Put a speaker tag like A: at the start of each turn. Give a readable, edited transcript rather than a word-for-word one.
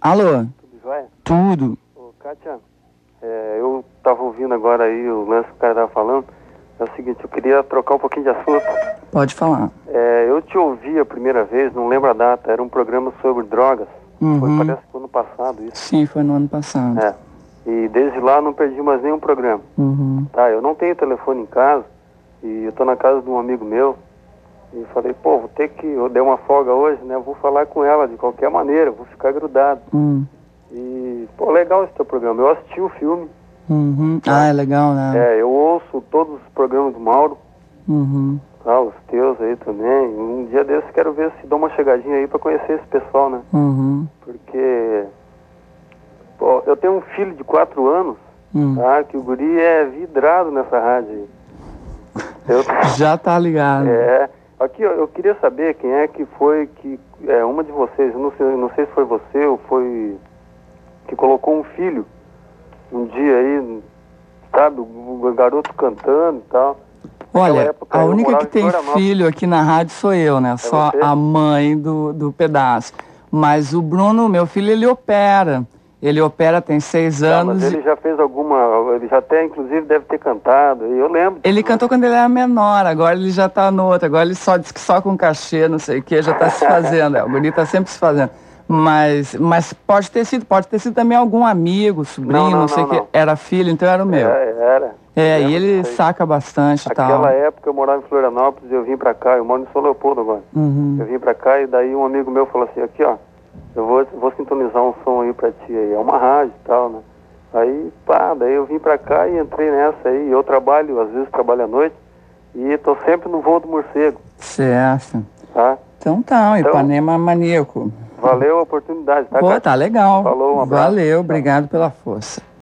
A: Alô?
B: Tudo jóia?
A: Tudo.
B: Ô, Kátia, eu tava ouvindo agora aí o lance que o cara tava falando. É o seguinte, eu queria trocar um pouquinho de assunto.
A: Pode falar.
B: Eu te ouvi a primeira vez, não lembro a data, era um programa sobre drogas. Foi, parece que foi ano passado isso.
A: Sim, foi no ano passado.
B: E desde lá não perdi mais nenhum programa. Tá, eu não tenho telefone em casa e eu tô na casa de um amigo meu e falei, pô, vou ter que, eu dei uma folga hoje, né, eu vou falar com ela de qualquer maneira, vou ficar grudado. E, pô, legal esse teu programa, eu assisti o filme.
A: Ah, é legal, né?
B: Eu ouço todos os programas do Mauro, tá, os teus aí também. Um dia desses quero ver se dou uma chegadinha aí pra conhecer esse pessoal, né? Porque, pô, eu tenho um filho de 4 anos, tá, que o guri é vidrado nessa rádio aí.
A: Já tá ligado.
B: Aqui eu queria saber quem é que foi que, uma de vocês, eu não sei se foi você ou foi que colocou um filho um dia aí, sabe, o garoto cantando e tal.
A: Olha, a única que tem filho aqui na rádio sou eu, né? Só
B: você?
A: a mãe do pedaço. Mas o Bruno, meu filho, ele opera. Ele opera, tem 6 anos.
B: Mas ele já fez ele já até, inclusive, deve ter cantado, eu lembro.
A: Ele cantou quando ele era menor, agora ele já tá no outro. Agora ele só diz que só com cachê, não sei o que, já tá se fazendo. O guri tá sempre se fazendo. Mas pode ter sido também algum amigo, sobrinho, não sei o que. Era filho, então era o meu.
B: Era.
A: E ele saca bastante e tal.
B: Naquela época eu morava em Florianópolis e eu vim pra cá, eu moro em São Leopoldo agora. Eu vim pra cá e daí um amigo meu falou assim, aqui ó, eu vou sintonizar um som aí pra ti aí, é uma rádio e tal, né? Aí, daí eu vim pra cá e entrei nessa aí, eu trabalho, às vezes trabalho à noite e tô sempre no voo do morcego.
A: Certo.
B: Tá?
A: Então Ipanema maníaco.
B: Valeu a oportunidade, tá?
A: Pô, tá legal.
B: Falou, um abraço.
A: Valeu, obrigado pela força.